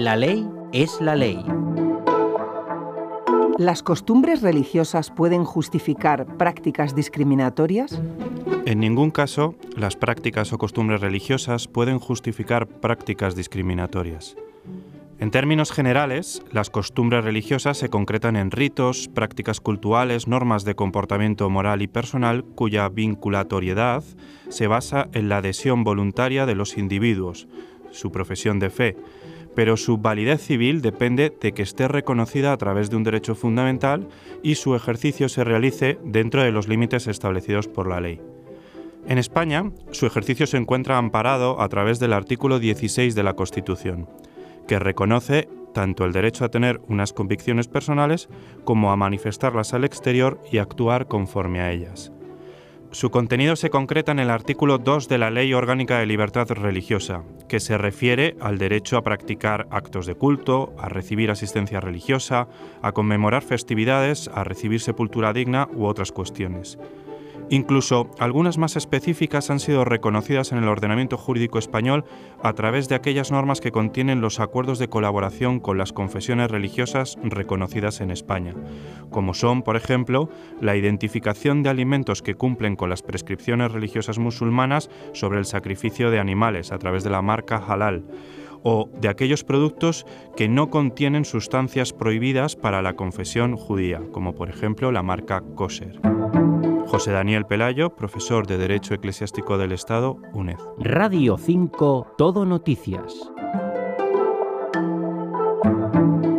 La ley es la ley. ¿Las costumbres religiosas pueden justificar prácticas discriminatorias? En ningún caso, las prácticas o costumbres religiosas pueden justificar prácticas discriminatorias. En términos generales, las costumbres religiosas se concretan en ritos, prácticas cultuales, normas de comportamiento moral y personal cuya vinculatoriedad se basa en la adhesión voluntaria de los individuos, su profesión de fe, pero su validez civil depende de que esté reconocida a través de un derecho fundamental y su ejercicio se realice dentro de los límites establecidos por la ley. En España, su ejercicio se encuentra amparado a través del artículo 16 de la Constitución, que reconoce tanto el derecho a tener unas convicciones personales como a manifestarlas al exterior y actuar conforme a ellas. Su contenido se concreta en el artículo 2 de la Ley Orgánica de Libertad Religiosa, que se refiere al derecho a practicar actos de culto, a recibir asistencia religiosa, a conmemorar festividades, a recibir sepultura digna u otras cuestiones. Incluso algunas más específicas han sido reconocidas en el ordenamiento jurídico español a través de aquellas normas que contienen los acuerdos de colaboración con las confesiones religiosas reconocidas en España, como son, por ejemplo, la identificación de alimentos que cumplen con las prescripciones religiosas musulmanas sobre el sacrificio de animales a través de la marca halal, o de aquellos productos que no contienen sustancias prohibidas para la confesión judía, como por ejemplo la marca kosher. José Daniel Pelayo, profesor de Derecho Eclesiástico del Estado, UNED. Radio 5, Todo Noticias.